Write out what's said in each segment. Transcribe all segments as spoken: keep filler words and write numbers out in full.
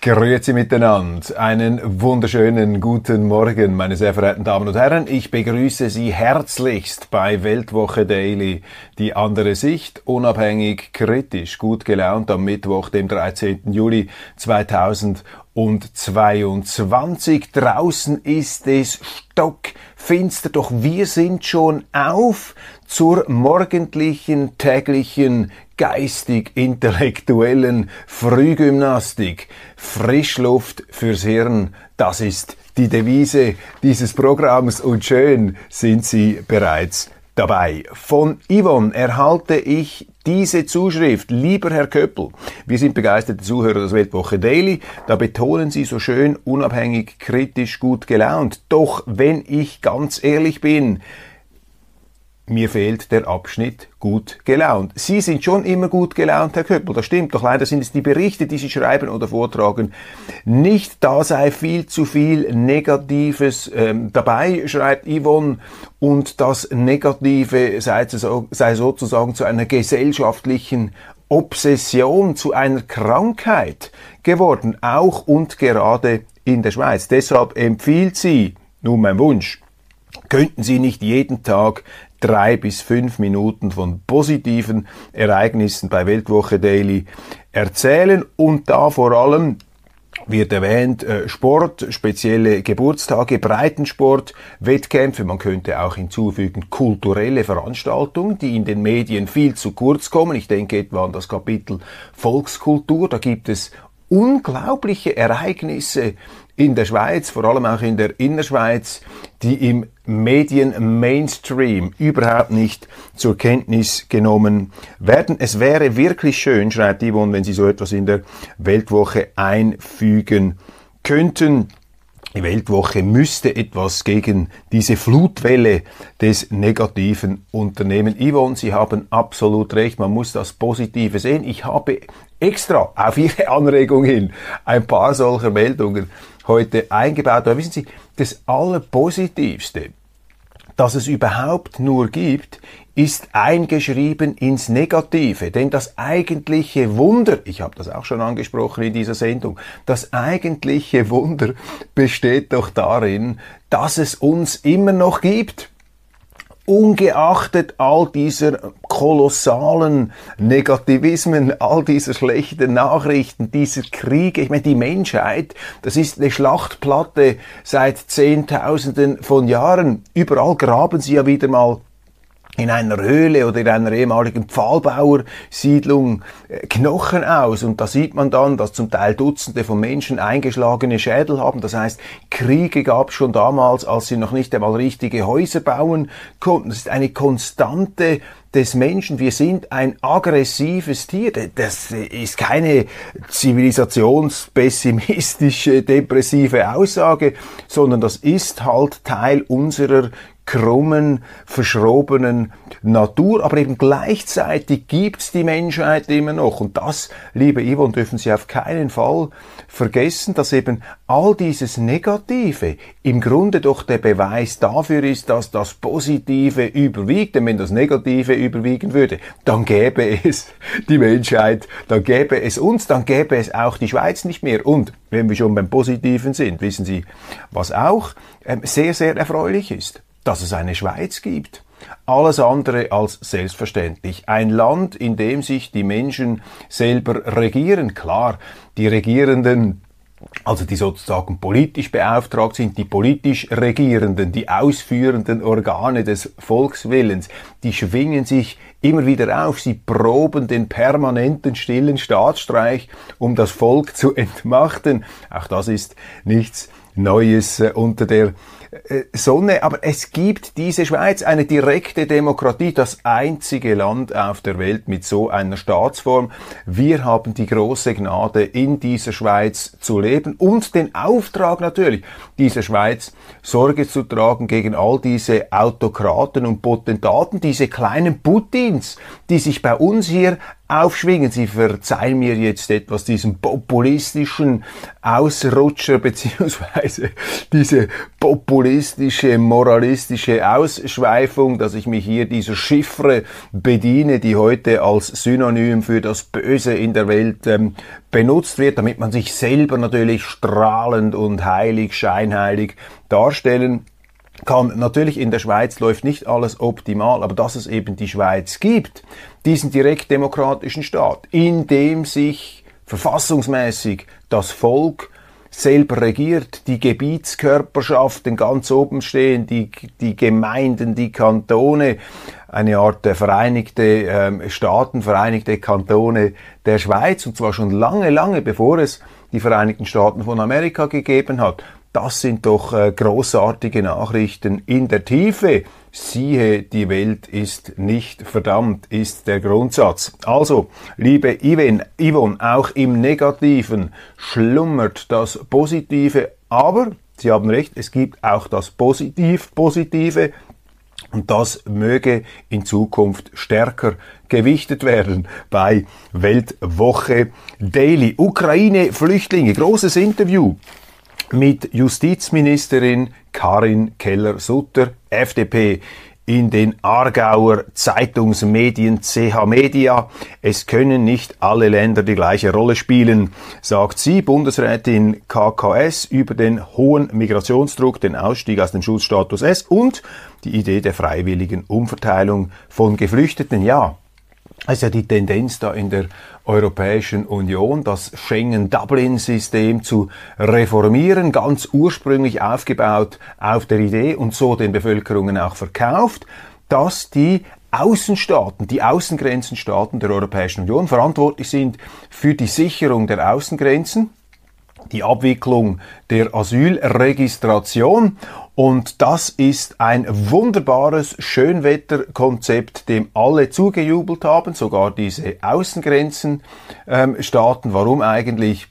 Grüezi miteinander. Einen wunderschönen guten Morgen, meine sehr verehrten Damen und Herren. Ich begrüße Sie herzlichst bei Weltwoche Daily. Die andere Sicht, unabhängig, kritisch, gut gelaunt am Mittwoch, dem dreizehnten Juli zweitausendzweiundzwanzig. Draußen ist es stockfinster, doch wir sind schon auf zur morgendlichen, täglichen, geistig-intellektuellen Frühgymnastik. Frischluft fürs Hirn, das ist die Devise dieses Programms und schön sind Sie bereits dabei. Von Yvonne erhalte ich diese Zuschrift. Lieber Herr Köppel, wir sind begeisterte Zuhörer des Weltwoche Daily. Da betonen Sie so schön, unabhängig, kritisch, gut gelaunt. Doch wenn ich ganz ehrlich bin, mir fehlt der Abschnitt gut gelaunt. Sie sind schon immer gut gelaunt, Herr Köppel, das stimmt. Doch leider sind es die Berichte, die Sie schreiben oder vortragen, nicht. Da sei viel zu viel Negatives ähm, dabei, schreibt Yvonne. Und das Negative sei, so, sei sozusagen zu einer gesellschaftlichen Obsession, zu einer Krankheit geworden. Auch und gerade in der Schweiz. Deshalb empfiehlt sie, nun mein Wunsch, könnten Sie nicht jeden Tag drei bis fünf Minuten von positiven Ereignissen bei Weltwoche Daily erzählen und da vor allem wird erwähnt Sport, spezielle Geburtstage, Breitensport, Wettkämpfe, man könnte auch hinzufügen kulturelle Veranstaltungen, die in den Medien viel zu kurz kommen. Ich denke etwa an das Kapitel Volkskultur, da gibt es unglaubliche Ereignisse in der Schweiz, vor allem auch in der Innerschweiz, die im Medien-Mainstream überhaupt nicht zur Kenntnis genommen werden. Es wäre wirklich schön, schreibt Yvonne, wenn Sie so etwas in der Weltwoche einfügen könnten. Die Weltwoche müsste etwas gegen diese Flutwelle des Negativen unternehmen. Yvonne, Sie haben absolut recht, man muss das Positive sehen. Ich habe extra auf Ihre Anregung hin ein paar solcher Meldungen heute eingebaut. Aber wissen Sie, das Allerpositivste, das es überhaupt nur gibt, ist eingeschrieben ins Negative. Denn das eigentliche Wunder, ich habe das auch schon angesprochen in dieser Sendung, das eigentliche Wunder besteht doch darin, dass es uns immer noch gibt. Ungeachtet all dieser kolossalen Negativismen, all dieser schlechten Nachrichten, dieser Kriege, ich meine, die Menschheit, das ist eine Schlachtplatte seit Zehntausenden von Jahren. Überall graben sie ja wieder mal in einer Höhle oder in einer ehemaligen Pfahlbauersiedlung Knochen aus. Und da sieht man dann, dass zum Teil Dutzende von Menschen eingeschlagene Schädel haben. Das heißt, Kriege gab es schon damals, als sie noch nicht einmal richtige Häuser bauen konnten. Das ist eine Konstante des Menschen. Wir sind ein aggressives Tier. Das ist keine zivilisationspessimistische, depressive Aussage, sondern das ist halt Teil unserer krummen, verschrobenen Natur, aber eben gleichzeitig gibt's die Menschheit immer noch. Und das, liebe Yvonne, dürfen Sie auf keinen Fall vergessen, dass eben all dieses Negative im Grunde doch der Beweis dafür ist, dass das Positive überwiegt. Denn wenn das Negative überwiegen würde, dann gäbe es die Menschheit, dann gäbe es uns, dann gäbe es auch die Schweiz nicht mehr. Und wenn wir schon beim Positiven sind, wissen Sie, was auch ähm, sehr, sehr erfreulich ist? Dass es eine Schweiz gibt. Alles andere als selbstverständlich. Ein Land, in dem sich die Menschen selber regieren. Klar, die Regierenden, also die sozusagen politisch beauftragt sind, die politisch Regierenden, die ausführenden Organe des Volkswillens, die schwingen sich immer wieder auf. Sie proben den permanenten stillen Staatsstreich, um das Volk zu entmachten. Auch das ist nichts Neues äh, unter der Sonne, aber es gibt diese Schweiz, eine direkte Demokratie, das einzige Land auf der Welt mit so einer Staatsform. Wir haben die große Gnade, in dieser Schweiz zu leben und den Auftrag natürlich, dieser Schweiz Sorge zu tragen gegen all diese Autokraten und Potentaten, diese kleinen Putins, die sich bei uns hier aufschwingen. Sie verzeihen mir jetzt etwas diesen populistischen Ausrutscher beziehungsweise diese populistische, moralistische Ausschweifung, dass ich mich hier dieser Chiffre bediene, die heute als Synonym für das Böse in der Welt ähm, benutzt wird, damit man sich selber natürlich strahlend und heilig, scheinheilig darstellen kann. Natürlich in der Schweiz läuft nicht alles optimal, aber dass es eben die Schweiz gibt, diesen direktdemokratischen Staat, in dem sich verfassungsmäßig das Volk selber regiert, die Gebietskörperschaften ganz oben stehen, die, die Gemeinden, die Kantone, eine Art der Vereinigte ähm, Staaten, Vereinigte Kantone der Schweiz, und zwar schon lange, lange bevor es die Vereinigten Staaten von Amerika gegeben hat. Das sind doch äh, großartige Nachrichten in der Tiefe. Siehe, die Welt ist nicht verdammt, ist der Grundsatz. Also, liebe Yvonne, Yvonne, auch im Negativen schlummert das Positive, aber Sie haben recht, es gibt auch das Positiv-Positive. Und das möge in Zukunft stärker gewichtet werden bei Weltwoche Daily. Ukraine-Flüchtlinge, großes Interview mit Justizministerin Karin Keller-Sutter, F D P, in den Aargauer Zeitungsmedien C H Media. Es können nicht alle Länder die gleiche Rolle spielen, sagt sie, Bundesrätin K K S, über den hohen Migrationsdruck, den Ausstieg aus dem Schutzstatus S und die Idee der freiwilligen Umverteilung von Geflüchteten. Ja, es ist ja die Tendenz da in der Europäischen Union, das Schengen-Dublin-System zu reformieren, ganz ursprünglich aufgebaut auf der Idee und so den Bevölkerungen auch verkauft, dass die Außenstaaten, die Außengrenzenstaaten der Europäischen Union verantwortlich sind für die Sicherung der Außengrenzen, die Abwicklung der Asylregistration, und das ist ein wunderbares Schönwetterkonzept, dem alle zugejubelt haben, sogar diese Außengrenzenstaaten. Ähm, Warum eigentlich?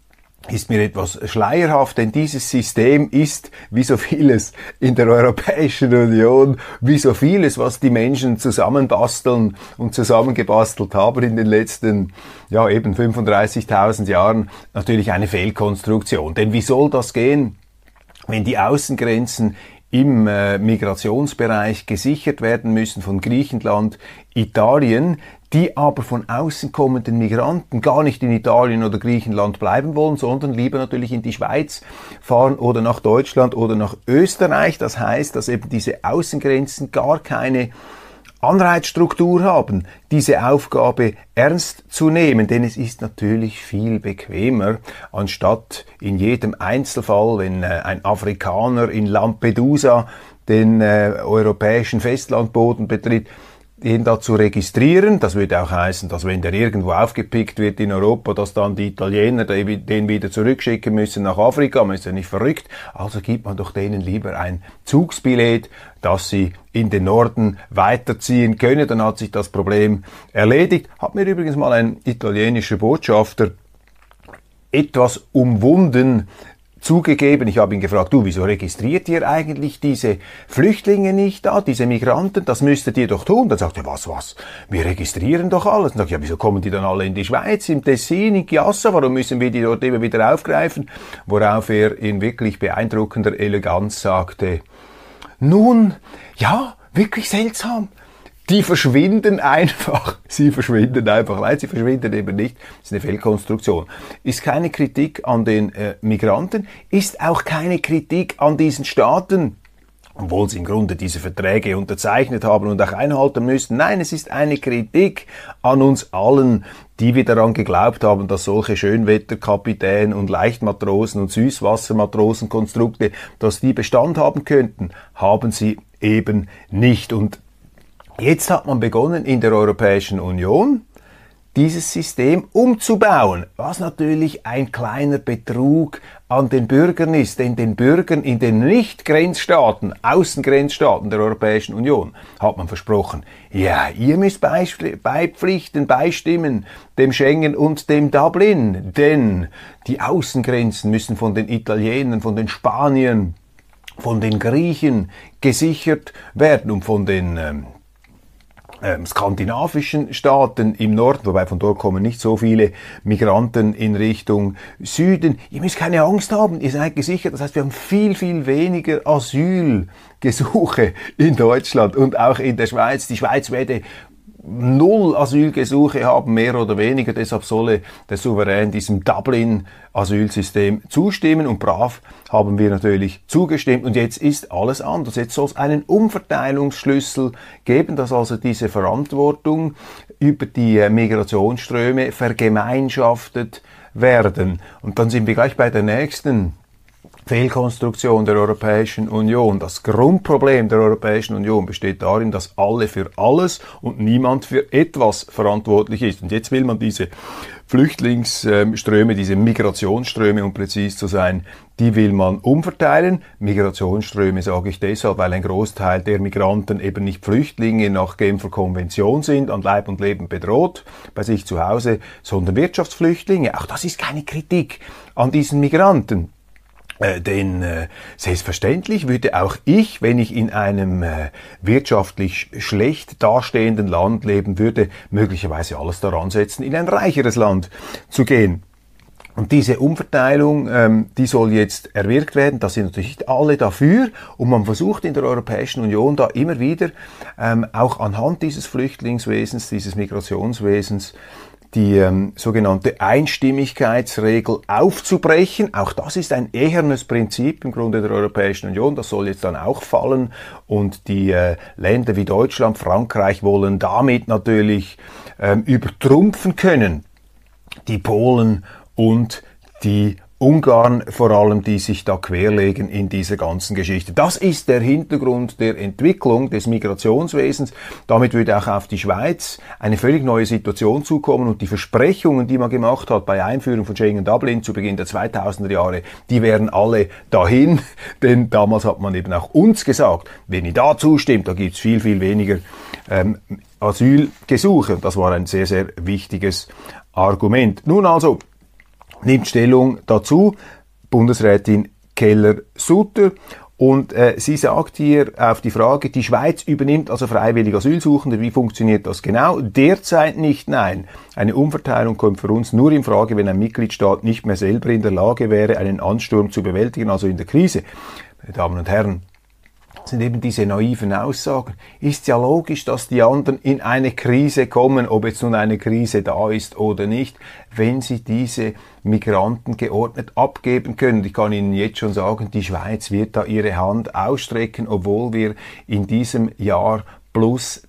Ist mir etwas schleierhaft, denn dieses System ist, wie so vieles in der Europäischen Union, wie so vieles, was die Menschen zusammenbasteln und zusammengebastelt haben in den letzten, ja eben fünfunddreißigtausend Jahren, natürlich eine Fehlkonstruktion. Denn wie soll das gehen, wenn die Außengrenzen im äh, Migrationsbereich gesichert werden müssen von Griechenland, Italien, die aber von außen kommenden Migranten gar nicht in Italien oder Griechenland bleiben wollen, sondern lieber natürlich in die Schweiz fahren oder nach Deutschland oder nach Österreich. Das heißt, dass eben diese Außengrenzen gar keine Anreizstruktur haben, diese Aufgabe ernst zu nehmen, denn es ist natürlich viel bequemer, anstatt in jedem Einzelfall, wenn äh, ein Afrikaner in Lampedusa den äh, europäischen Festlandboden betritt, den da zu registrieren. Das würde auch heißen, dass wenn der irgendwo aufgepickt wird in Europa, dass dann die Italiener den wieder zurückschicken müssen nach Afrika. Man ist ja nicht verrückt. Also gibt man doch denen lieber ein Zugsbillett, dass sie in den Norden weiterziehen können. Dann hat sich das Problem erledigt. Hat mir übrigens mal ein italienischer Botschafter etwas umwunden zugegeben. Ich habe ihn gefragt, du, wieso registriert ihr eigentlich diese Flüchtlinge nicht da, diese Migranten? Das müsstet ihr doch tun. Dann sagt er, was, was? Wir registrieren doch alles. Dann sage ich, ja, wieso kommen die dann alle in die Schweiz, im Tessin, in Chiassa? Warum müssen wir die dort immer wieder aufgreifen? Worauf er in wirklich beeindruckender Eleganz sagte, nun, ja, wirklich seltsam. Die verschwinden einfach. Sie verschwinden einfach. Nein, sie verschwinden eben nicht. Das ist eine Fehlkonstruktion. Ist keine Kritik an den äh, Migranten, ist auch keine Kritik an diesen Staaten, obwohl sie im Grunde diese Verträge unterzeichnet haben und auch einhalten müssten. Nein, es ist eine Kritik an uns allen, die wir daran geglaubt haben, dass solche Schönwetterkapitäne und Leichtmatrosen und Süßwassermatrosenkonstrukte, dass die Bestand haben könnten, haben sie eben nicht. Und jetzt hat man begonnen, in der Europäischen Union dieses System umzubauen, was natürlich ein kleiner Betrug an den Bürgern ist, denn den Bürgern in den Nicht-Grenzstaaten, Außengrenzstaaten der Europäischen Union hat man versprochen, ja, ihr müsst beipflichten, beistimmen dem Schengen und dem Dublin, denn die Außengrenzen müssen von den Italienern, von den Spaniern, von den Griechen gesichert werden und von den ähm, ähm, skandinavischen Staaten im Norden, wobei von dort kommen nicht so viele Migranten in Richtung Süden. Ihr müsst keine Angst haben, ihr seid gesichert. Das heißt, wir haben viel, viel weniger Asylgesuche in Deutschland und auch in der Schweiz. Die Schweiz werde null Asylgesuche haben, mehr oder weniger. Deshalb solle der Souverän diesem Dublin-Asylsystem zustimmen. Und brav haben wir natürlich zugestimmt. Und jetzt ist alles anders. Jetzt soll es einen Umverteilungsschlüssel geben, dass also diese Verantwortung über die Migrationsströme vergemeinschaftet werden. Und dann sind wir gleich bei der nächsten Fehlkonstruktion der Europäischen Union. Das Grundproblem der Europäischen Union besteht darin, dass alle für alles und niemand für etwas verantwortlich ist. Und jetzt will man diese Flüchtlingsströme, diese Migrationsströme, um präzis zu sein, die will man umverteilen. Migrationsströme sage ich deshalb, weil ein Großteil der Migranten eben nicht Flüchtlinge nach Genfer Konvention sind, an Leib und Leben bedroht bei sich zu Hause, sondern Wirtschaftsflüchtlinge. Auch das ist keine Kritik an diesen Migranten. Äh, denn äh, selbstverständlich würde auch ich, wenn ich in einem äh, wirtschaftlich schlecht dastehenden Land leben würde, möglicherweise alles daran setzen, in ein reicheres Land zu gehen. Und diese Umverteilung, ähm, die soll jetzt erwirkt werden. Da sind natürlich nicht alle dafür. Und man versucht in der Europäischen Union da immer wieder, ähm, auch anhand dieses Flüchtlingswesens, dieses Migrationswesens, die ähm, sogenannte Einstimmigkeitsregel aufzubrechen. Auch das ist ein ehernes Prinzip im Grunde der Europäischen Union. Das soll jetzt dann auch fallen. Und die äh, Länder wie Deutschland, Frankreich wollen damit natürlich ähm, übertrumpfen können. Die Polen und die Ungarn vor allem, die sich da querlegen in dieser ganzen Geschichte. Das ist der Hintergrund der Entwicklung des Migrationswesens. Damit würde auch auf die Schweiz eine völlig neue Situation zukommen und die Versprechungen, die man gemacht hat bei Einführung von Schengen-Dublin zu Beginn der zweitausender Jahre, die wären alle dahin, denn damals hat man eben auch uns gesagt, wenn ihr da zustimmt, da gibt's viel, viel weniger ähm, Asylgesuche. Und das war ein sehr, sehr wichtiges Argument. Nun also, nimmt Stellung dazu Bundesrätin Keller-Sutter und äh, sie sagt hier auf die Frage, die Schweiz übernimmt also freiwillig Asylsuchende, wie funktioniert das genau? Derzeit nicht, nein. Eine Umverteilung kommt für uns nur in Frage, wenn ein Mitgliedstaat nicht mehr selber in der Lage wäre, einen Ansturm zu bewältigen, also in der Krise. Meine Damen und Herren, sind eben diese naiven Aussagen. Ist ja logisch, dass die anderen in eine Krise kommen, ob jetzt nun eine Krise da ist oder nicht, wenn sie diese Migranten geordnet abgeben können. Ich kann Ihnen jetzt schon sagen, die Schweiz wird da ihre Hand ausstrecken, obwohl wir in diesem Jahr plus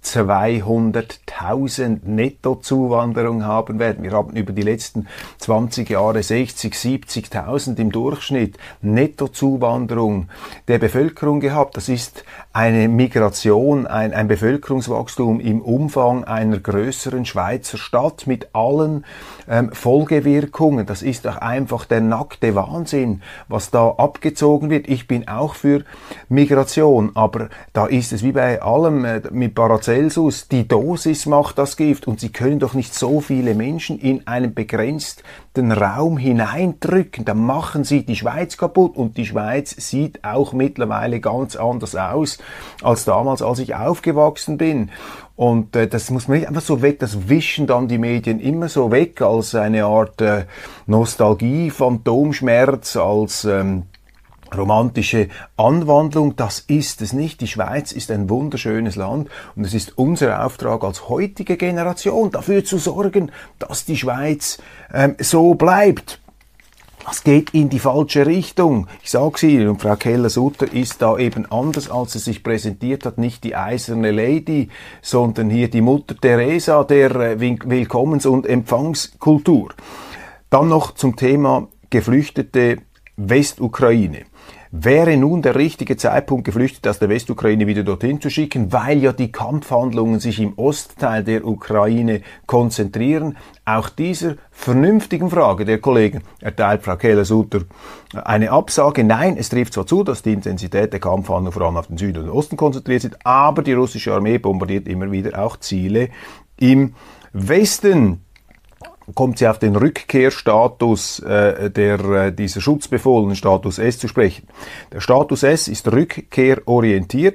zweihunderttausend Nettozuwanderung haben werden. Wir haben über die letzten zwanzig Jahre sechzig, siebzigtausend im Durchschnitt Nettozuwanderung der Bevölkerung gehabt. Das ist eine Migration, ein, ein Bevölkerungswachstum im Umfang einer größeren Schweizer Stadt mit allen ähm, Folgewirkungen. Das ist doch einfach der nackte Wahnsinn, was da abgezogen wird. Ich bin auch für Migration, aber da ist es wie bei allem äh, mit Paracelsus, die Dosis macht das Gift und Sie können doch nicht so viele Menschen in einen begrenzten Raum hineindrücken. Dann machen Sie die Schweiz kaputt und die Schweiz sieht auch mittlerweile ganz anders aus als damals, als ich aufgewachsen bin. Und äh, das muss man nicht einfach so weg, das wischen dann die Medien immer so weg als eine Art äh, Nostalgie, Phantomschmerz, als ähm, romantische Anwandlung. Das ist es nicht. Die Schweiz ist ein wunderschönes Land und es ist unser Auftrag als heutige Generation, dafür zu sorgen, dass die Schweiz ähm, so bleibt. Das geht in die falsche Richtung. Ich sag's Ihnen, und Frau Keller-Sutter ist da eben anders, als sie sich präsentiert hat, nicht die eiserne Lady, sondern hier die Mutter Teresa der äh, Willkommens- und Empfangskultur. Dann noch zum Thema geflüchtete Westukraine. Wäre nun der richtige Zeitpunkt, Geflüchtete aus der Westukraine wieder dorthin zu schicken, weil ja die Kampfhandlungen sich im Ostteil der Ukraine konzentrieren? Auch dieser vernünftigen Frage der Kollegen erteilt Frau Keller-Sutter eine Absage. Nein, es trifft zwar zu, dass die Intensität der Kampfhandlungen vor allem auf den Süden und den Osten konzentriert sind, aber die russische Armee bombardiert immer wieder auch Ziele im Westen. Kommt sie auf den Rückkehrstatus äh, der äh, dieser Schutzbefohlenen Status S zu sprechen. Der Status S ist rückkehrorientiert.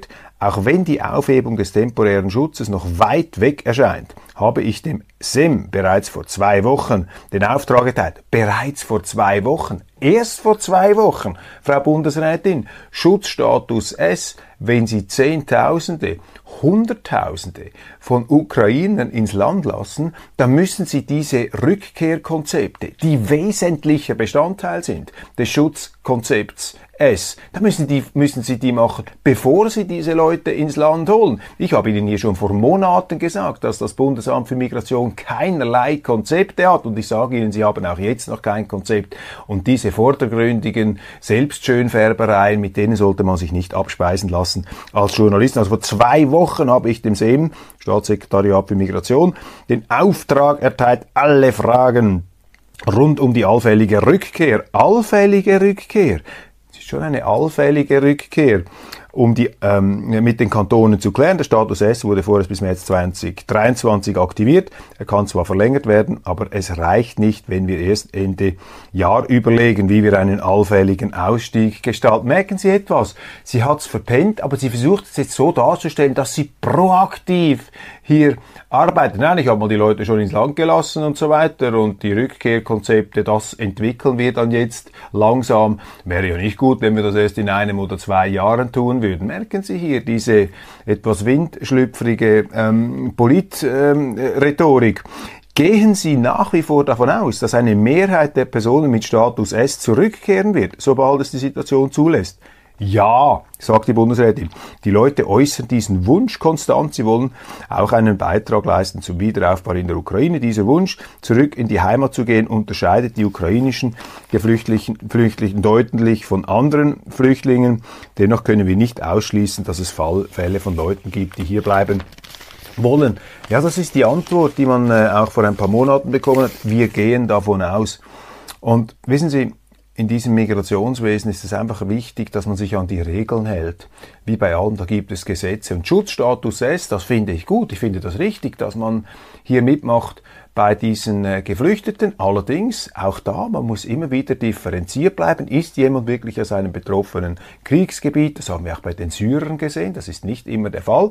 Auch wenn die Aufhebung des temporären Schutzes noch weit weg erscheint, habe ich dem S E M bereits vor zwei Wochen den Auftrag erteilt. Bereits vor zwei Wochen. Erst vor zwei Wochen, Frau Bundesrätin. Schutzstatus S, wenn Sie Zehntausende, Hunderttausende von Ukrainern ins Land lassen, dann müssen Sie diese Rückkehrkonzepte, die wesentlicher Bestandteil sind des Schutzkonzepts S, da müssen, die, müssen Sie die machen, bevor Sie diese Leute ins Land holen. Ich habe Ihnen hier schon vor Monaten gesagt, dass das Bundesamt für Migration keinerlei Konzepte hat, und ich sage Ihnen, Sie haben auch jetzt noch kein Konzept, und diese vordergründigen Selbstschönfärbereien, mit denen sollte man sich nicht abspeisen lassen als Journalisten. Also vor zwei Wochen habe ich dem S E M, Staatssekretariat für Migration, den Auftrag erteilt, alle Fragen rund um die allfällige Rückkehr, allfällige Rückkehr, es ist schon eine allfällige Rückkehr, um die ähm, mit den Kantonen zu klären. Der Status S wurde vorerst bis März zweitausenddreiundzwanzig aktiviert. Er kann zwar verlängert werden, aber es reicht nicht, wenn wir erst Ende Jahr überlegen, wie wir einen allfälligen Ausstieg gestalten. Merken Sie etwas? Sie hat es verpennt, aber sie versucht es jetzt so darzustellen, dass sie proaktiv hier arbeitet. Nein, ich habe mal die Leute schon ins Land gelassen und so weiter, und die Rückkehrkonzepte, das entwickeln wir dann jetzt langsam. Wäre ja nicht gut, wenn wir das erst in einem oder zwei Jahren tun würden. Merken Sie hier diese etwas windschlüpfrige ähm, Politrhetorik. Ähm, Gehen Sie nach wie vor davon aus, dass eine Mehrheit der Personen mit Status S zurückkehren wird, sobald es die Situation zulässt? Ja, sagt die Bundesrätin. Die Leute äußern diesen Wunsch konstant. Sie wollen auch einen Beitrag leisten zum Wiederaufbau in der Ukraine. Dieser Wunsch, zurück in die Heimat zu gehen, unterscheidet die ukrainischen Geflüchtlichen, Flüchtlinge deutlich von anderen Flüchtlingen. Dennoch können wir nicht ausschließen, dass es Fall, Fälle von Leuten gibt, die hier bleiben wollen. Ja, das ist die Antwort, die man äh, auch vor ein paar Monaten bekommen hat. Wir gehen davon aus. Und wissen Sie, in diesem Migrationswesen ist es einfach wichtig, dass man sich an die Regeln hält. Wie bei allem, da gibt es Gesetze. Und Schutzstatus S, das finde ich gut. Ich finde das richtig, dass man hier mitmacht bei diesen äh, Geflüchteten. Allerdings, auch da, man muss immer wieder differenziert bleiben. Ist jemand wirklich aus einem betroffenen Kriegsgebiet? Das haben wir auch bei den Syrern gesehen. Das ist nicht immer der Fall.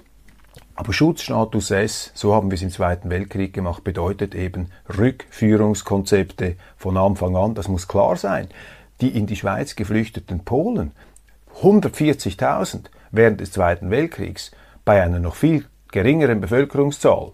Aber Schutzstatus S, so haben wir es im Zweiten Weltkrieg gemacht, bedeutet eben Rückführungskonzepte von Anfang an. Das muss klar sein. Die in die Schweiz geflüchteten Polen, hundertvierzigtausend während des Zweiten Weltkriegs, bei einer noch viel geringeren Bevölkerungszahl,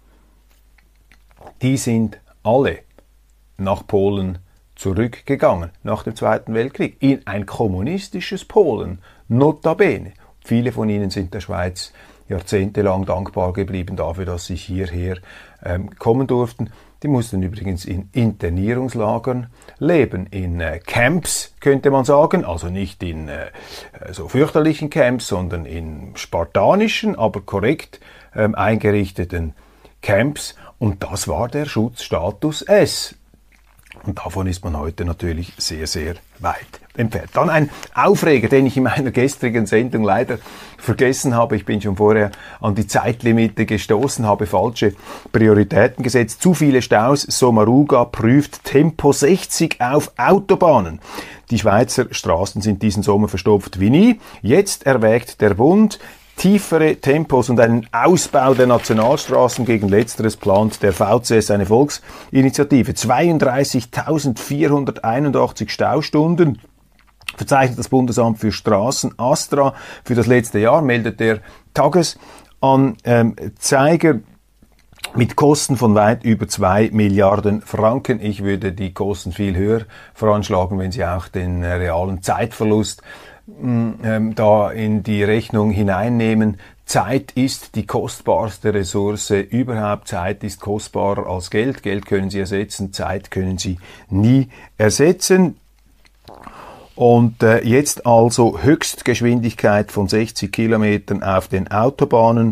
die sind alle nach Polen zurückgegangen, nach dem Zweiten Weltkrieg, in ein kommunistisches Polen, notabene. Viele von ihnen sind der Schweiz jahrzehntelang dankbar geblieben dafür, dass sie hierher ähm, kommen durften. Die mussten übrigens in Internierungslagern leben, in äh, Camps, könnte man sagen, also nicht in äh, so fürchterlichen Camps, sondern in spartanischen, aber korrekt ähm, eingerichteten Camps. Und das war der Schutzstatus S. Und davon ist man heute natürlich sehr, sehr weit entfernt. Dann ein Aufreger, den ich in meiner gestrigen Sendung leider vergessen habe. Ich bin schon vorher an die Zeitlimite gestoßen, habe falsche Prioritäten gesetzt. Zu viele Staus. Sommaruga prüft Tempo sechzig auf Autobahnen. Die Schweizer Straßen sind diesen Sommer verstopft wie nie. Jetzt erwägt der Bund tiefere Tempos und einen Ausbau der Nationalstraßen. Gegen Letzteres plant der V C S eine Volksinitiative. zweiunddreißigtausendvierhunderteinundachtzig Staustunden verzeichnet das Bundesamt für Straßen Astra für das letzte Jahr, meldet der Tagesanzeiger, mit Kosten von weit über zwei Milliarden Franken. Ich würde die Kosten viel höher veranschlagen, wenn Sie auch den äh, realen Zeitverlust ähm, da in die Rechnung hineinnehmen. Zeit ist die kostbarste Ressource überhaupt. Zeit ist kostbarer als Geld. Geld können Sie ersetzen, Zeit können Sie nie ersetzen. Und äh, jetzt also Höchstgeschwindigkeit von sechzig Kilometern auf den Autobahnen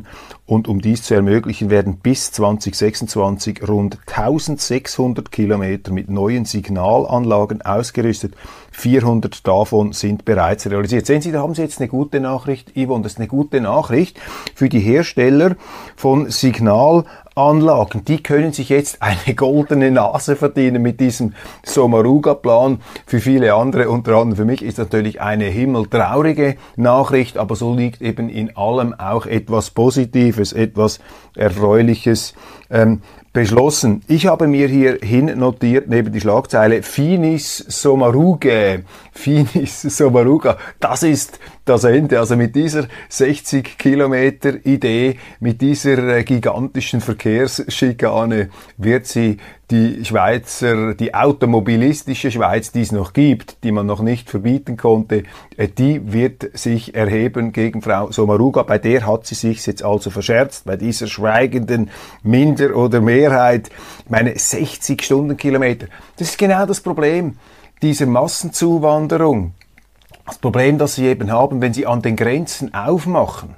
Und um dies zu ermöglichen, werden bis zwanzig sechsundzwanzig rund eintausendsechshundert Kilometer mit neuen Signalanlagen ausgerüstet. vierhundert davon sind bereits realisiert. Sehen Sie, da haben Sie jetzt eine gute Nachricht, Yvonne. Das ist eine gute Nachricht für die Hersteller von Signalanlagen. Die können sich jetzt eine goldene Nase verdienen mit diesem Sommaruga-Plan. Für viele andere, unter anderem für mich, ist natürlich eine himmeltraurige Nachricht, aber so liegt eben in allem auch etwas Positives, etwas Erfreuliches ähm, beschlossen. Ich habe mir hier hin notiert, neben die Schlagzeile, Finis Sommaruga. Finis Sommaruga. Das ist das Ende. Also mit dieser sechzig Kilometer Idee, mit dieser äh, gigantischen Verkehrsschikane wird sie die Schweizer, die automobilistische Schweiz, die es noch gibt, die man noch nicht verbieten konnte, äh, die wird sich erheben gegen Frau Sommaruga. Bei der hat sie sich jetzt also verscherzt, bei dieser schweigenden Minder- oder Mehrheit. Ich meine, sechzig Stundenkilometer. Das ist genau das Problem dieser Massenzuwanderung. Das Problem, das sie eben haben, wenn sie an den Grenzen aufmachen,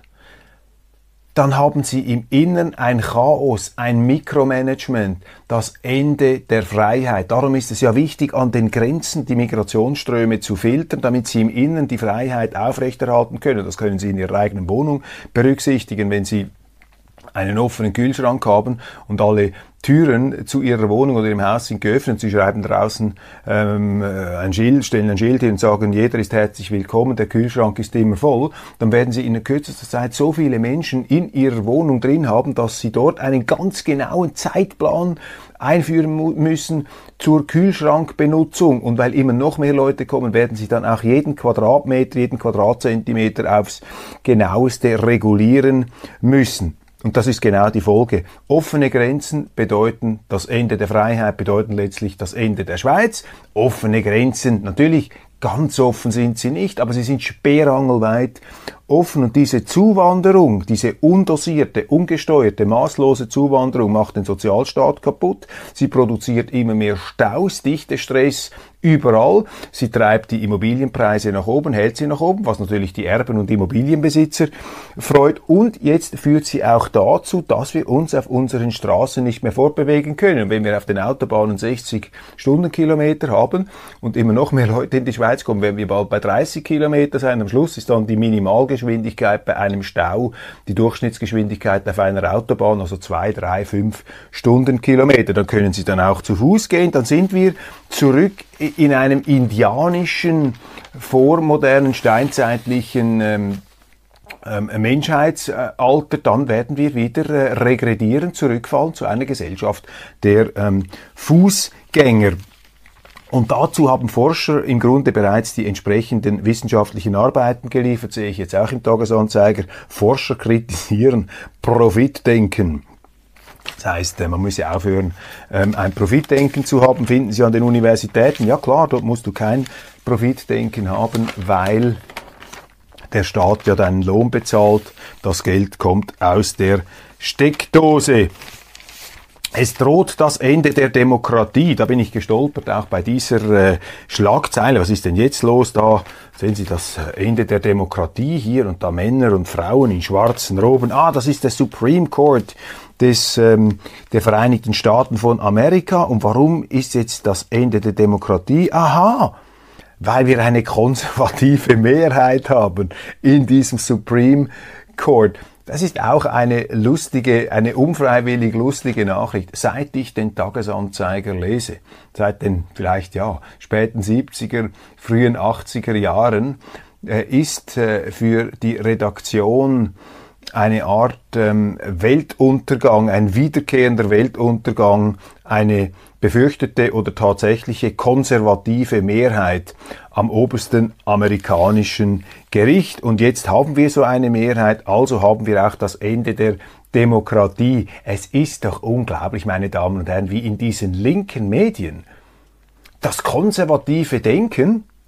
dann haben sie im Innern ein Chaos, ein Mikromanagement, das Ende der Freiheit. Darum ist es ja wichtig, an den Grenzen die Migrationsströme zu filtern, damit sie im Innern die Freiheit aufrechterhalten können. Das können sie in ihrer eigenen Wohnung berücksichtigen, wenn sie einen offenen Kühlschrank haben und alle Türen zu ihrer Wohnung oder ihrem Haus sind geöffnet. Sie schreiben draußen ähm, ein Schild, stellen ein Schild hin und sagen, jeder ist herzlich willkommen, der Kühlschrank ist immer voll. Dann werden sie in kürzester Zeit so viele Menschen in ihrer Wohnung drin haben, dass sie dort einen ganz genauen Zeitplan einführen mu- müssen zur Kühlschrankbenutzung. Und weil immer noch mehr Leute kommen, werden sie dann auch jeden Quadratmeter, jeden Quadratzentimeter aufs Genaueste regulieren müssen. Und das ist genau die Folge. Offene Grenzen bedeuten das Ende der Freiheit, bedeuten letztlich das Ende der Schweiz. Offene Grenzen, natürlich ganz offen sind sie nicht, aber sie sind sperrangelweit offen. Und diese Zuwanderung, diese undosierte, ungesteuerte, maßlose Zuwanderung macht den Sozialstaat kaputt. Sie produziert immer mehr Staus, Dichtestress überall. Sie treibt die Immobilienpreise nach oben, hält sie nach oben, was natürlich die Erben und Immobilienbesitzer freut. Und jetzt führt sie auch dazu, dass wir uns auf unseren Straßen nicht mehr fortbewegen können. Und wenn wir auf den Autobahnen sechzig Stundenkilometer haben und immer noch mehr Leute in die Schweiz kommen, werden wir bald bei dreißig Kilometer sein. Am Schluss ist dann die Minimalgeschwindigkeit bei einem Stau, die Durchschnittsgeschwindigkeit auf einer Autobahn, also zwei, drei, fünf Stundenkilometer. Dann können Sie dann auch zu Fuß gehen. Dann sind wir zurück in einem indianischen, vormodernen, steinzeitlichen ähm, ähm, Menschheitsalter, dann werden wir wieder äh, regredieren, zurückfallen zu einer Gesellschaft der ähm, Fußgänger. Und dazu haben Forscher im Grunde bereits die entsprechenden wissenschaftlichen Arbeiten geliefert, sehe ich jetzt auch im Tagesanzeiger. Forscher kritisieren Profitdenken. Das heißt, man muss ja aufhören, ein Profitdenken zu haben, finden Sie an den Universitäten. Ja klar, dort musst du kein Profitdenken haben, weil der Staat ja deinen Lohn bezahlt. Das Geld kommt aus der Steckdose. Es droht das Ende der Demokratie. Da bin ich gestolpert, auch bei dieser äh, Schlagzeile. Was ist denn jetzt los da? Sehen Sie das Ende der Demokratie hier und da Männer und Frauen in schwarzen Roben. Ah, das ist der Supreme Court des, ähm, der Vereinigten Staaten von Amerika. Und warum ist jetzt das Ende der Demokratie? Aha! Weil wir eine konservative Mehrheit haben in diesem Supreme Court. Das ist auch eine lustige, eine unfreiwillig lustige Nachricht. Seit ich den Tagesanzeiger lese, seit den vielleicht ja späten siebziger, frühen achtziger Jahren, äh, ist äh, für die Redaktion eine Art ähm, Weltuntergang, ein wiederkehrender Weltuntergang, eine befürchtete oder tatsächliche konservative Mehrheit am obersten amerikanischen Gericht. Und jetzt haben wir so eine Mehrheit, also haben wir auch das Ende der Demokratie. Es ist doch unglaublich, meine Damen und Herren, wie in diesen linken Medien das konservative Denken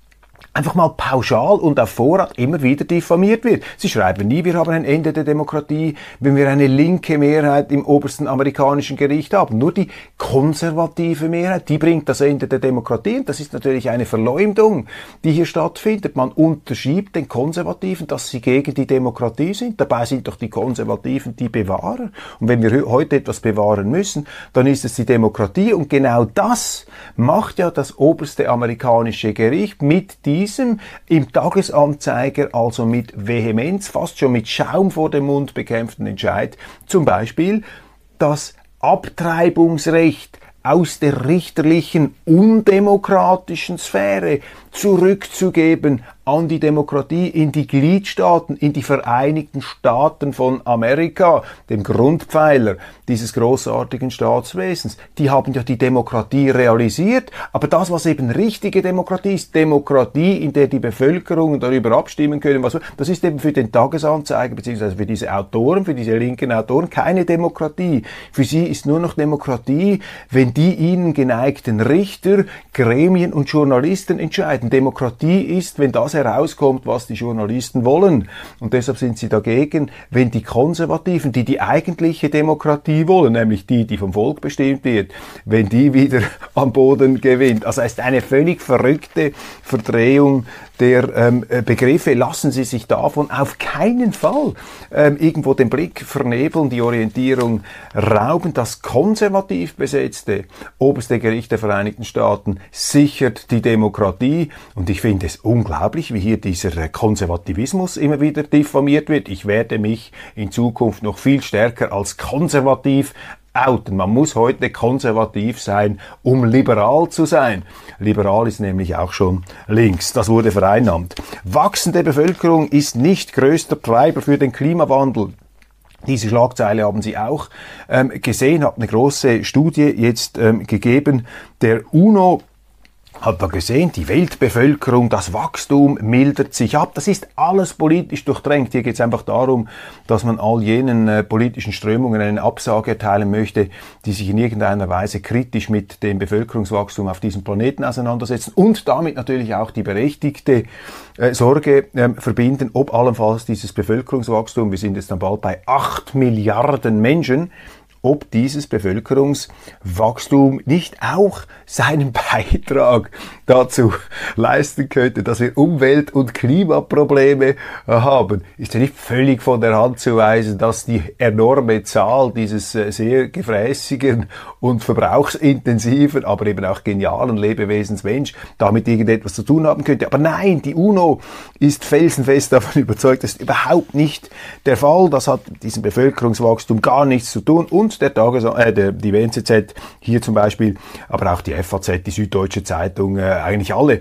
einfach mal pauschal und auf Vorrat immer wieder diffamiert wird. Sie schreiben nie, wir haben ein Ende der Demokratie, wenn wir eine linke Mehrheit im obersten amerikanischen Gericht haben. Nur die konservative Mehrheit, die bringt das Ende der Demokratie. Und das ist natürlich eine Verleumdung, die hier stattfindet. Man unterschiebt den Konservativen, dass sie gegen die Demokratie sind. Dabei sind doch die Konservativen die Bewahrer. Und wenn wir heute etwas bewahren müssen, dann ist es die Demokratie. Und genau das macht ja das oberste amerikanische Gericht mit diesem im Tagesanzeiger, also mit Vehemenz, fast schon mit Schaum vor dem Mund bekämpften Entscheid, zum Beispiel das Abtreibungsrecht aus der richterlichen, undemokratischen Sphäre zurückzugeben an die Demokratie, in die Gliedstaaten, in die Vereinigten Staaten von Amerika, dem Grundpfeiler dieses großartigen Staatswesens. Die haben ja die Demokratie realisiert, aber das, was eben richtige Demokratie ist, Demokratie, in der die Bevölkerung darüber abstimmen können, was, das ist eben für den Tagesanzeiger, beziehungsweise für diese Autoren, für diese linken Autoren, keine Demokratie. Für sie ist nur noch Demokratie, wenn die ihnen geneigten Richter, Gremien und Journalisten entscheiden. Demokratie ist, wenn das herauskommt, was die Journalisten wollen. Und deshalb sind sie dagegen, wenn die Konservativen, die die eigentliche Demokratie wollen, nämlich die, die vom Volk bestimmt wird, wenn die wieder am Boden gewinnt. Also es ist eine völlig verrückte Verdrehung der ähm, Begriffe. Lassen Sie sich davon auf keinen Fall ähm, irgendwo den Blick vernebeln, die Orientierung rauben. Das konservativ besetzte oberste Gericht der Vereinigten Staaten sichert die Demokratie. Und ich finde es unglaublich, wie hier dieser Konservativismus immer wieder diffamiert wird. Ich werde mich in Zukunft noch viel stärker als konservativ outen. Man muss heute konservativ sein, um liberal zu sein. Liberal ist nämlich auch schon links. Das wurde vereinnahmt. Wachsende Bevölkerung ist nicht größter Treiber für den Klimawandel. Diese Schlagzeile haben Sie auch ähm, gesehen, hat eine große Studie jetzt ähm, gegeben. Der UNO hat da gesehen, die Weltbevölkerung, das Wachstum mildert sich ab. Das ist alles politisch durchdrängt. Hier geht es einfach darum, dass man all jenen äh, politischen Strömungen eine Absage erteilen möchte, die sich in irgendeiner Weise kritisch mit dem Bevölkerungswachstum auf diesem Planeten auseinandersetzen und damit natürlich auch die berechtigte äh, Sorge äh, verbinden, ob allenfalls dieses Bevölkerungswachstum, wir sind jetzt dann bald bei acht Milliarden Menschen, ob dieses Bevölkerungswachstum nicht auch seinen Beitrag dazu leisten könnte, dass wir Umwelt- und Klimaprobleme haben. Ist ja nicht völlig von der Hand zu weisen, dass die enorme Zahl dieses sehr gefräßigen und verbrauchsintensiven, aber eben auch genialen Lebewesens Mensch damit irgendetwas zu tun haben könnte. Aber nein, die UNO ist felsenfest davon überzeugt, das ist überhaupt nicht der Fall. Das hat mit diesem Bevölkerungswachstum gar nichts zu tun. Und der Tages äh, der, die W N Z Z hier zum Beispiel, aber auch die F A Z, die Süddeutsche Zeitung, äh, eigentlich alle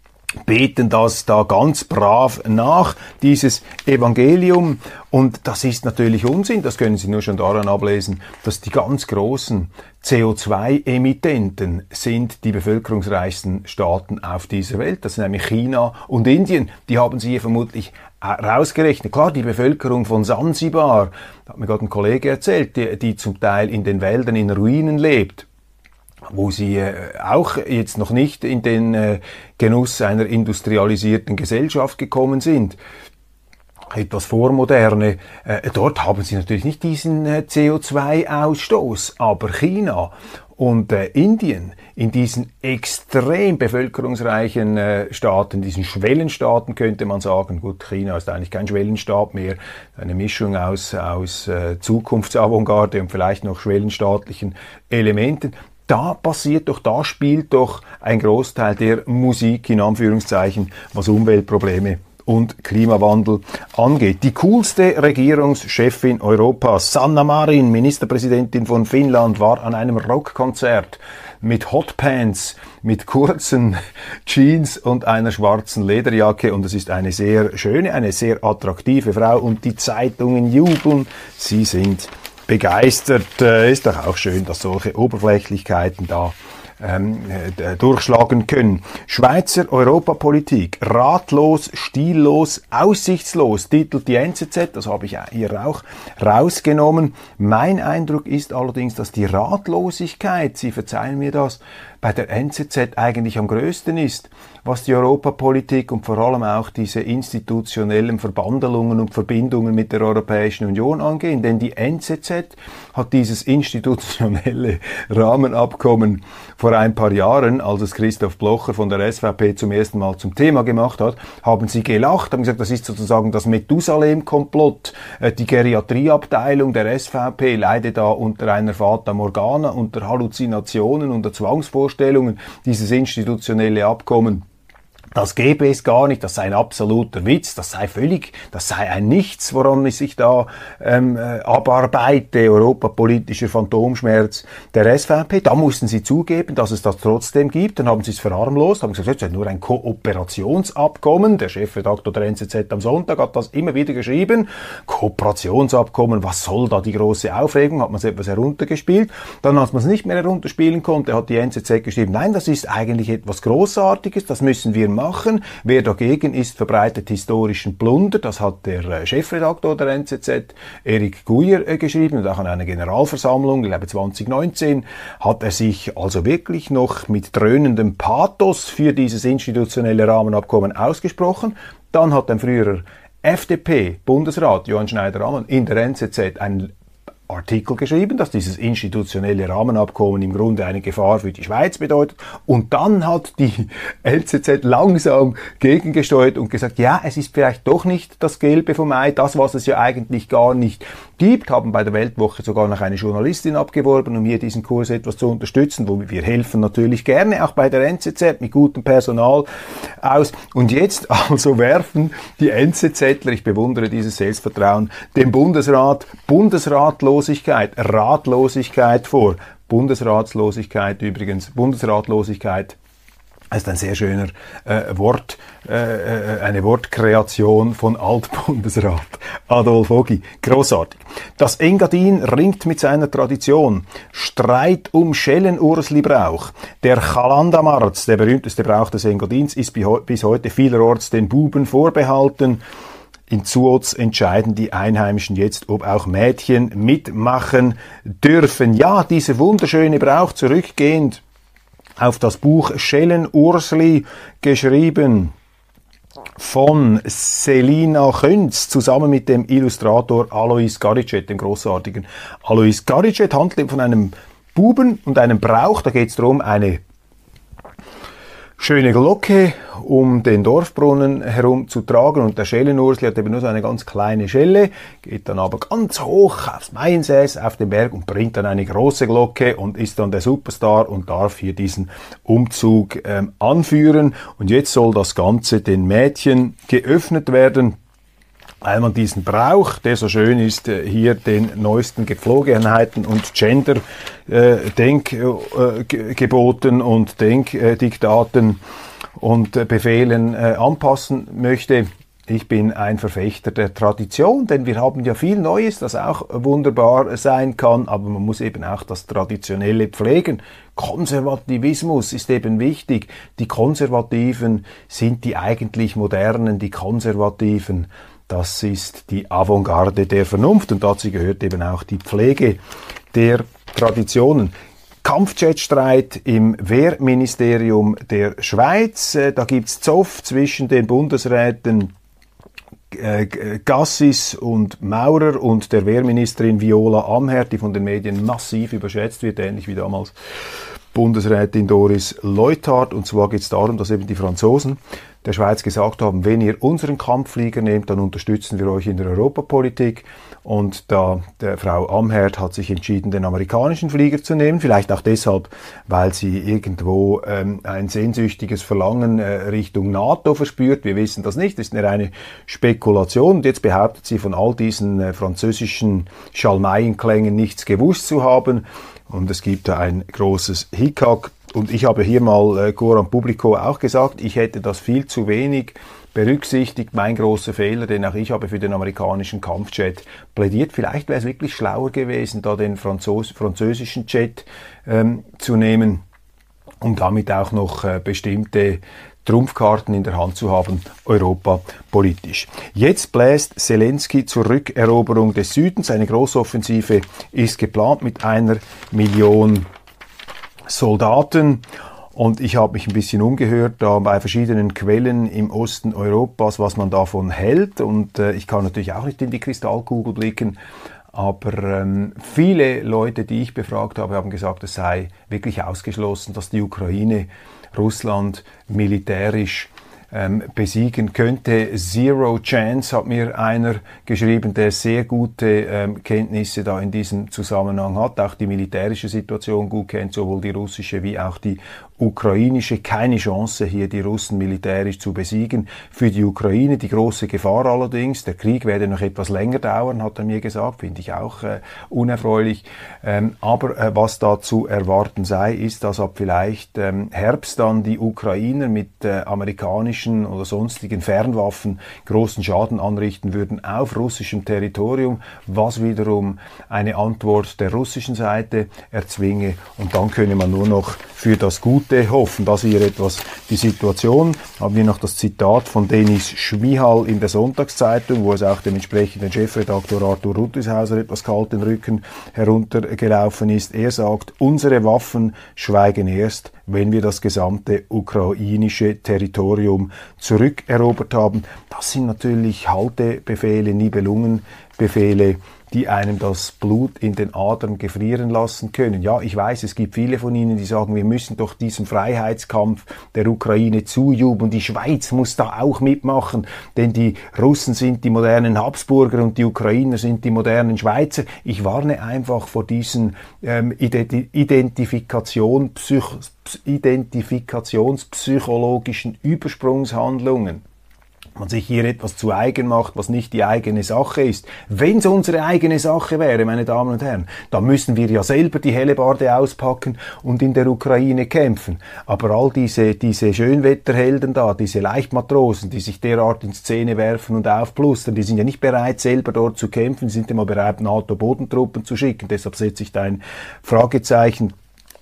beten das da ganz brav nach, dieses Evangelium. Und das ist natürlich Unsinn, das können Sie nur schon daran ablesen, dass die ganz großen C O zwei Emittenten sind die bevölkerungsreichsten Staaten auf dieser Welt. Das sind nämlich China und Indien. Die haben Sie hier vermutlich rausgerechnet. Klar, die Bevölkerung von Sansibar, da hat mir gerade ein Kollege erzählt, die, die zum Teil in den Wäldern in Ruinen lebt, wo sie äh, auch jetzt noch nicht in den äh, Genuss einer industrialisierten Gesellschaft gekommen sind. Etwas vormoderne. Äh, dort haben sie natürlich nicht diesen äh, C O zwei Ausstoß, aber China und äh, Indien in diesen extrem bevölkerungsreichen äh, Staaten, diesen Schwellenstaaten könnte man sagen, gut, China ist eigentlich kein Schwellenstaat mehr, eine Mischung aus, aus äh, Zukunftsavantgarde und vielleicht noch schwellenstaatlichen Elementen. Da passiert doch, da spielt doch ein Großteil der Musik, in Anführungszeichen, was Umweltprobleme und Klimawandel angeht. Die coolste Regierungschefin Europas, Sanna Marin, Ministerpräsidentin von Finnland, war an einem Rockkonzert mit Hotpants, mit kurzen Jeans und einer schwarzen Lederjacke. Und es ist eine sehr schöne, eine sehr attraktive Frau. Und die Zeitungen jubeln. Sie sind begeistert. Ist doch auch schön, dass solche Oberflächlichkeiten da ähm, äh, durchschlagen können. Schweizer Europapolitik, ratlos, stillos, aussichtslos, titelt die N Z Z, das habe ich hier auch rausgenommen. Mein Eindruck ist allerdings, dass die Ratlosigkeit, Sie verzeihen mir das, bei der N Z Z eigentlich am größten ist, was die Europapolitik und vor allem auch diese institutionellen Verbandelungen und Verbindungen mit der Europäischen Union angehen. Denn die N Z Z hat dieses institutionelle Rahmenabkommen vor ein paar Jahren, als es Christoph Blocher von der S V P zum ersten Mal zum Thema gemacht hat, haben sie gelacht, haben gesagt, das ist sozusagen das Methusalem-Komplott. Die Geriatrieabteilung der S V P leidet da unter einer Fata Morgana, unter Halluzinationen, unter Zwangsvorstellungen, dieses institutionelle Abkommen. Das gäbe es gar nicht, das sei ein absoluter Witz, das sei völlig, das sei ein Nichts, woran ich sich da ähm, äh, abarbeite, europapolitischer Phantomschmerz der S V P. Da mussten sie zugeben, dass es das trotzdem gibt. Dann haben sie es verharmlost, haben gesagt, es ist nur ein Kooperationsabkommen. Der Chefredakteur der N Z Z am Sonntag hat das immer wieder geschrieben. Kooperationsabkommen, was soll da die große Aufregung? Hat man es etwas heruntergespielt. Dann, als man es nicht mehr herunterspielen konnte, hat die N Z Z geschrieben, nein, das ist eigentlich etwas Großartiges, das müssen wir machen. Machen. Wer dagegen ist, verbreitet historischen Plunder. Das hat der äh, Chefredaktor der N Z Z, Erik Guyer, äh, geschrieben. Und auch an einer Generalversammlung, ich glaube zwanzig neunzehn, hat er sich also wirklich noch mit dröhnendem Pathos für dieses institutionelle Rahmenabkommen ausgesprochen. Dann hat ein früherer F D P-Bundesrat, Johann Schneider-Ammann, in der N Z Z einen Artikel geschrieben, dass dieses institutionelle Rahmenabkommen im Grunde eine Gefahr für die Schweiz bedeutet. Und dann hat die N Z Z langsam gegengesteuert und gesagt, ja, es ist vielleicht doch nicht das Gelbe vom Ei, das, was es ja eigentlich gar nicht gibt, haben bei der Weltwoche sogar noch eine Journalistin abgeworben, um hier diesen Kurs etwas zu unterstützen, wo wir helfen natürlich gerne, auch bei der N Z Z mit gutem Personal aus. Und jetzt also werfen die N Z Zler, ich bewundere dieses Selbstvertrauen, dem Bundesrat Bundesratlosigkeit, Ratlosigkeit vor. Bundesratslosigkeit übrigens, Bundesratlosigkeit ist ein sehr schöner äh, Wort, äh, eine Wortkreation von Altbundesrat Adolf Ogi. Großartig. Das Engadin ringt mit seiner Tradition. Streit um Schellenursli-Brauch. Der Chalandamarz, der berühmteste Brauch des Engadins, ist bis heute vielerorts den Buben vorbehalten. In Zuoz entscheiden die Einheimischen jetzt, ob auch Mädchen mitmachen dürfen. Ja, dieser wunderschöne Brauch, zurückgehend auf das Buch Schellenursli, geschrieben von Selina Könz, zusammen mit dem Illustrator Alois Garicet, dem großartigen Alois Garicet, handelt von einem Buben und einem Brauch. Da geht es darum, eine schöne Glocke um den Dorfbrunnen herum zu tragen, und der Schellenursli hat eben nur so eine ganz kleine Schelle, geht dann aber ganz hoch aufs Mainsäß, auf den Berg, und bringt dann eine große Glocke und ist dann der Superstar und darf hier diesen Umzug ähm, anführen. Und jetzt soll das Ganze den Mädchen geöffnet werden, weil man diesen Brauch, der so schön ist, hier den neuesten Gepflogenheiten und Gender-Denkgeboten und Denkdiktaten und Befehlen anpassen möchte. Ich bin ein Verfechter der Tradition, denn wir haben ja viel Neues, das auch wunderbar sein kann, aber man muss eben auch das Traditionelle pflegen. Konservativismus ist eben wichtig. Die Konservativen sind die eigentlich Modernen, die Konservativen, das ist die Avantgarde der Vernunft, und dazu gehört eben auch die Pflege der Traditionen. Kampfjetstreit im Wehrministerium der Schweiz. Da gibt's Zoff zwischen den Bundesräten Gassis und Maurer und der Wehrministerin Viola Amherd, die von den Medien massiv überschätzt wird, ähnlich wie damals Bundesrätin Doris Leuthard. Und zwar geht es darum, dass eben die Franzosen der Schweiz gesagt haben, wenn ihr unseren Kampfflieger nehmt, dann unterstützen wir euch in der Europapolitik. Und da der Frau Amherd hat sich entschieden, den amerikanischen Flieger zu nehmen, vielleicht auch deshalb, weil sie irgendwo ähm, ein sehnsüchtiges Verlangen äh, Richtung NATO verspürt. Wir wissen das nicht, das ist eine reine Spekulation. Und jetzt behauptet sie, von all diesen äh, französischen Schalmeienklängen nichts gewusst zu haben. Und es gibt da ein großes Hickhack. Und ich habe hier mal äh, Coram Publico auch gesagt, ich hätte das viel zu wenig berücksichtigt, mein großer Fehler, denn auch ich habe für den amerikanischen Kampfjet plädiert. Vielleicht wäre es wirklich schlauer gewesen, da den Franzos- französischen Jet ähm, zu nehmen. um damit auch noch äh, bestimmte Trumpfkarten in der Hand zu haben, Europa politisch. Jetzt bläst Zelensky zur Rückeroberung des Südens. Eine Großoffensive ist geplant mit einer Million Soldaten. Und ich habe mich ein bisschen umgehört da bei verschiedenen Quellen im Osten Europas, was man davon hält. Und äh, ich kann natürlich auch nicht in die Kristallkugel blicken. Aber ähm, viele Leute, die ich befragt habe, haben gesagt, es sei wirklich ausgeschlossen, dass die Ukraine Russland militärisch ähm, besiegen könnte. Zero chance, hat mir einer geschrieben, der sehr gute ähm, Kenntnisse da in diesem Zusammenhang hat, auch die militärische Situation gut kennt, sowohl die russische wie auch die ukrainische. Keine Chance, hier die Russen militärisch zu besiegen. Für die Ukraine die große Gefahr allerdings, der Krieg werde noch etwas länger dauern, hat er mir gesagt, finde ich auch äh, unerfreulich. Ähm, aber äh, was da zu erwarten sei, ist, dass ab vielleicht ähm, Herbst dann die Ukrainer mit äh, amerikanischen oder sonstigen Fernwaffen großen Schaden anrichten würden auf russischem Territorium, was wiederum eine Antwort der russischen Seite erzwinge. Und dann könne man nur noch für das Gute hoffen. Das hier etwas die Situation. Haben wir noch das Zitat von Denis Schmihal in der Sonntagszeitung, wo es auch dem entsprechenden Chefredaktor Arthur Rüttishauser etwas kalt den Rücken heruntergelaufen ist. Er sagt, unsere Waffen schweigen erst, wenn wir das gesamte ukrainische Territorium zurückerobert haben. Das sind natürlich Haltebefehle, Nibelungenbefehle, die einem das Blut in den Adern gefrieren lassen können. Ja, ich weiß, es gibt viele von Ihnen, die sagen, wir müssen doch diesem Freiheitskampf der Ukraine zujubeln. Die Schweiz muss da auch mitmachen, denn die Russen sind die modernen Habsburger und die Ukrainer sind die modernen Schweizer. Ich warne einfach vor diesen ähm, Identifikation, Psych- identifikationspsychologischen Übersprungshandlungen. Man sich hier etwas zu eigen macht, was nicht die eigene Sache ist. Wenn es unsere eigene Sache wäre, meine Damen und Herren, dann müssen wir ja selber die Hellebarde auspacken und in der Ukraine kämpfen. Aber all diese, diese Schönwetterhelden da, diese Leichtmatrosen, die sich derart in Szene werfen und aufplustern, die sind ja nicht bereit, selber dort zu kämpfen, die sind immer bereit, NATO-Bodentruppen zu schicken. Deshalb setze ich da ein Fragezeichen.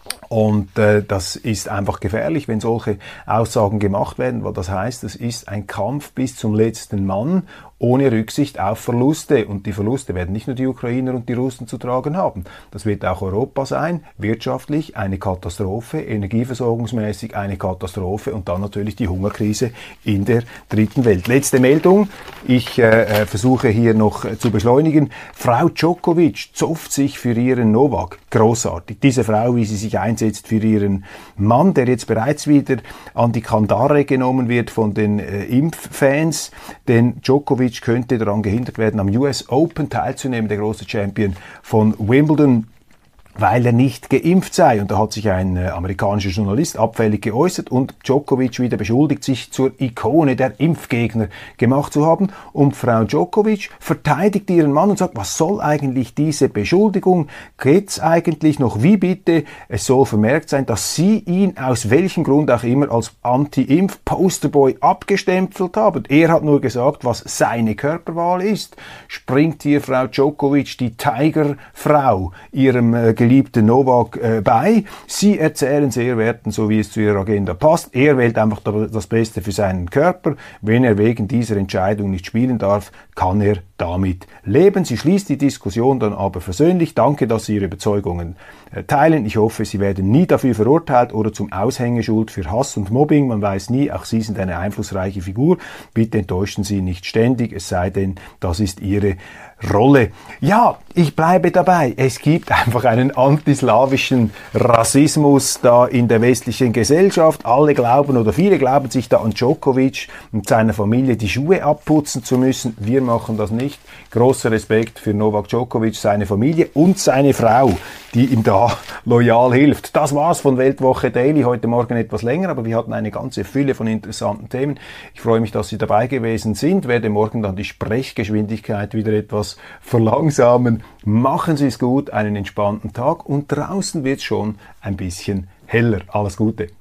Und äh, das ist einfach gefährlich, wenn solche Aussagen gemacht werden, weil das heißt, es ist ein Kampf bis zum letzten Mann, ohne Rücksicht auf Verluste. Und die Verluste werden nicht nur die Ukrainer und die Russen zu tragen haben. Das wird auch Europa sein, wirtschaftlich eine Katastrophe, energieversorgungsmäßig eine Katastrophe und dann natürlich die Hungerkrise in der dritten Welt. Letzte Meldung, ich äh, versuche hier noch äh, zu beschleunigen. Frau Djokovic zopft sich für ihren Novak. Großartig. Diese Frau, wie sie sich einsetzt für ihren Mann, der jetzt bereits wieder an die Kandare genommen wird von den äh, Impffans, denn Djokovic könnte daran gehindert werden, am U S Open teilzunehmen, der große Champion von Wimbledon, weil er nicht geimpft sei. Und da hat sich ein äh, amerikanischer Journalist abfällig geäußert und Djokovic wieder beschuldigt, sich zur Ikone der Impfgegner gemacht zu haben. Und Frau Djokovic verteidigt ihren Mann und sagt, was soll eigentlich diese Beschuldigung? Geht's eigentlich noch? Wie bitte? Es soll vermerkt sein, dass sie ihn aus welchem Grund auch immer als Anti-Impf-Posterboy abgestempelt haben. Er hat nur gesagt, was seine Körperwahl ist. Springt hier Frau Djokovic, die Tigerfrau, ihrem äh, geliebten Novak äh, bei. Sie erzählen sehr werten, so wie es zu ihrer Agenda passt. Er wählt einfach das Beste für seinen Körper. Wenn er wegen dieser Entscheidung nicht spielen darf, kann er damit leben. Sie schließt die Diskussion dann aber versöhnlich. Danke, dass Sie Ihre Überzeugungen äh, teilen. Ich hoffe, Sie werden nie dafür verurteilt oder zum Aushängeschuld für Hass und Mobbing. Man weiß nie, auch Sie sind eine einflussreiche Figur. Bitte enttäuschen Sie nicht ständig, es sei denn, das ist Ihre Rolle. Ja, ich bleibe dabei. Es gibt einfach einen antislawischen Rassismus da in der westlichen Gesellschaft. Alle glauben oder viele glauben sich da an Djokovic und seiner Familie die Schuhe abputzen zu müssen. Wir machen das nicht. Großer Respekt für Novak Djokovic, seine Familie und seine Frau, die ihm da loyal hilft. Das war's von Weltwoche Daily. Heute Morgen etwas länger, aber wir hatten eine ganze Fülle von interessanten Themen. Ich freue mich, dass Sie dabei gewesen sind. Werde morgen dann die Sprechgeschwindigkeit wieder etwas verlangsamen. Machen Sie es gut, einen entspannten Tag und draußen wird es schon ein bisschen heller. Alles Gute.